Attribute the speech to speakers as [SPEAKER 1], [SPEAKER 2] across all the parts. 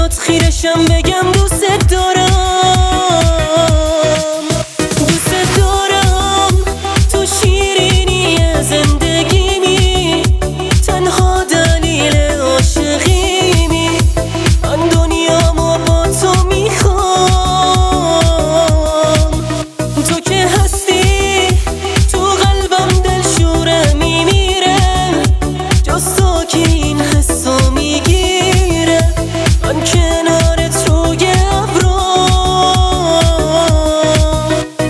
[SPEAKER 1] بهت خیرشم بگم دوست دارم، دوست دارم. تو شیرینی زندگیمی، تنها دلیل عاشقیمی. من دنیامو با تو میخوام، تو که هستی تو قلبم دلشوره میمیره، جز تو که این حسو میگیره. من کنارت روی ابرام،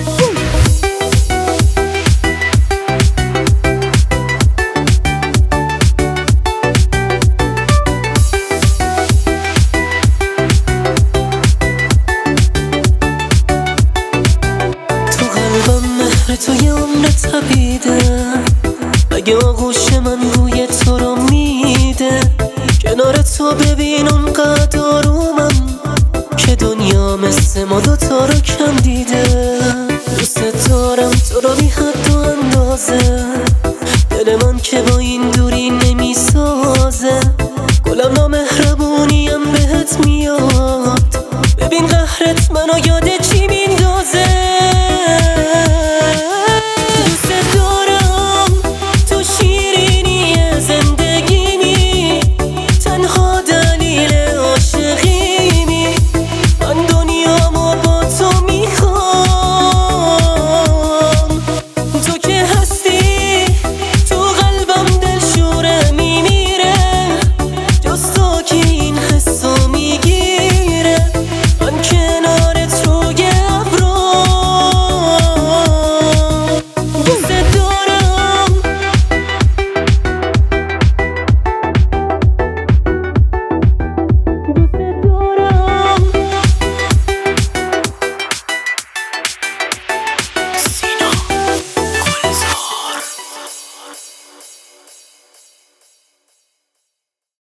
[SPEAKER 1] تو قلبم مهر توی عمر تبیده. اگه آغوش من روی تو رو میده، کنار تو ببینم قد آرومم، که دنیا مثل ما دوتا رو کم دیده. دوست دارم تو رو بی حد و اندازه، دل من که با این